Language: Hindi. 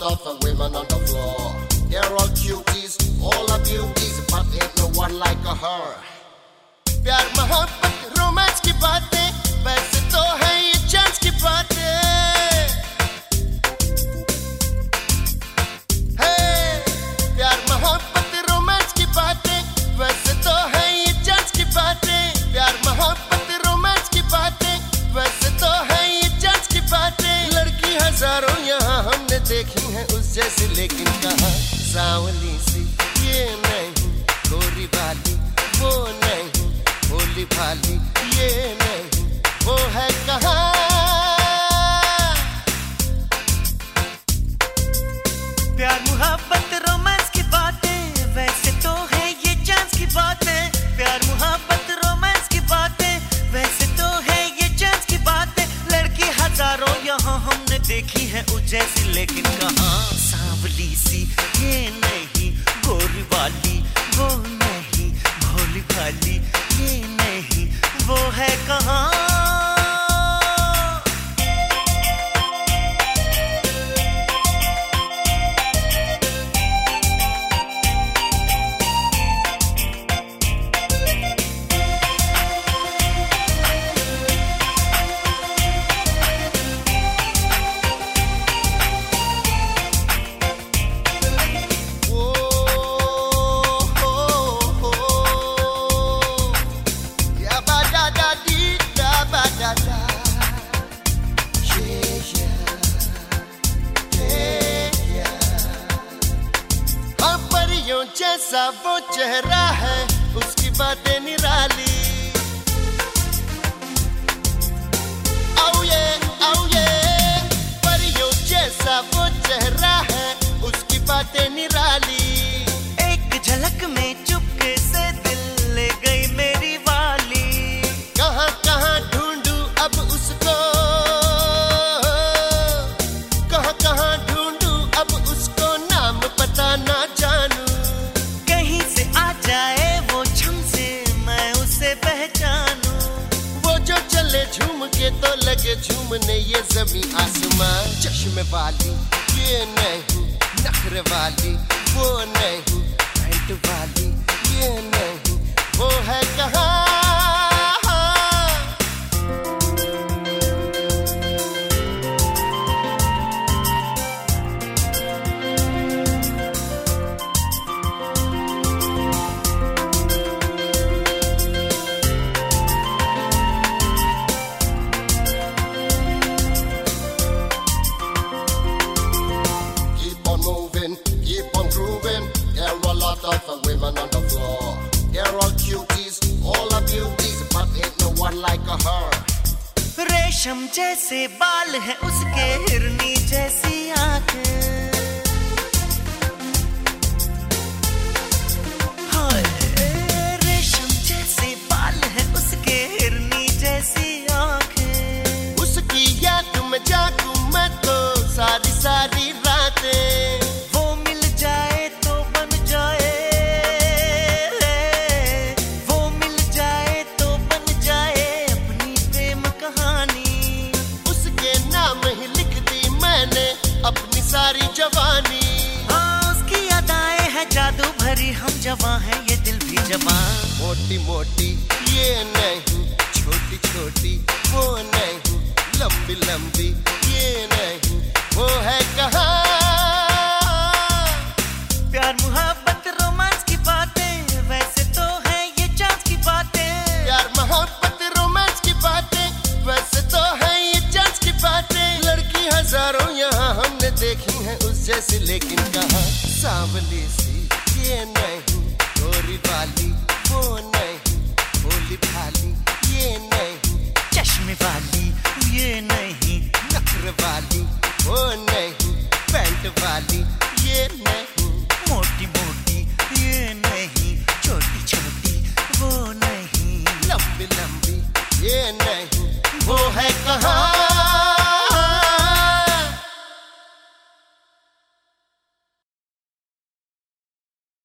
of the women on the floor. They're all cuties, all are beauties, but ain't no one like a her. प्यार मोहब्बत रोमांस की बातें वैसे तो है ये चांस की बातें. Hey, प्यार मोहब्बत रोमांस की बातें वैसे तो है ये चांस की बातें. प्यार मोहब्बत रोमांस की बातें वैसे तो है ये चांस की बातें. लड़की हजारों यहाँ हमने देखी हैं उस जैसी, लेकिन कहाँ सांवली सी ये नहीं, गोरी वाली वो नहीं, भोली भाली ये नहीं, वो है कहाँ. प्यार मोहब्बत रोमांस की बातें वैसे तो है ये चांस की बातें. प्यार मोहब्बत रोमांस की बातें वैसे तो है ये चांस की बातें. लड़की हजारों यहाँ हमने देखी है उस जैसी, लेकिन कहाँ सांवली सी ये नहीं, गोरी वाली वो नहीं, भोली भाली ये नहीं, वो है कहाँ. जैसा वो चेहरा है उसकी बातें निराली. आओ ये परियों जैसा वो चेहरा है उसकी बातें निराली. एक झलक में चुपके से दिल ले गई मेरी वाली. कहाँ कहाँ ढूंढूं अब उसको, कहाँ कहाँ ढूंढूं अब उसको, नाम पता ना जानूं. झूम के तो लगे झूमने ये ज़मीं आसमां. चश्मे वाली ये नहीं, नखरे वाली वो नहीं, पैंट वाली ये नहीं, वो है कहाँ. Of the women on the floor, they're all cuties, all are beauties, but ain't no one like a her. रेशम जैसे बाल है उसके, हिरनी जैसी आंखें. हाय, रेशम जैसे बाल है उसके, हिरनी जैसी आंखें. उसकी याद में जागूं मैं तो सारी सारी रातें. वो मिल जाए तो बन जाए, अपनी सारी जवानी. हाँ, उसकी अदाएं है जादू भरी, हम जवां हैं ये दिल भी जवां. मोटी मोटी ये नहीं, छोटी छोटी वो नहीं, लंबी लंबी ये नहीं, वो है कहाँ. प्यार मोहब्बत रोमांस की बातें वैसे तो है ये चांस की बातें. प्यार मोहब्बत रोमांस की बातें वैसे तो है ये चांस की बातें. लड़की हजारों यहाँ हमने देखी हैं उस जैसी, लेकिन कहाँ सांवली सी ये नहीं, गोरी वाली वो नहीं, भोली भाली ये नहीं, चश्मे वाली ये नहीं, नखरे वाली वो नहीं, पैंट वाली ये नहीं, मोटी मोटी ये नहीं, छोटी छोटी वो नहीं, लंबी लंबी ये नहीं, वो है कहाँ.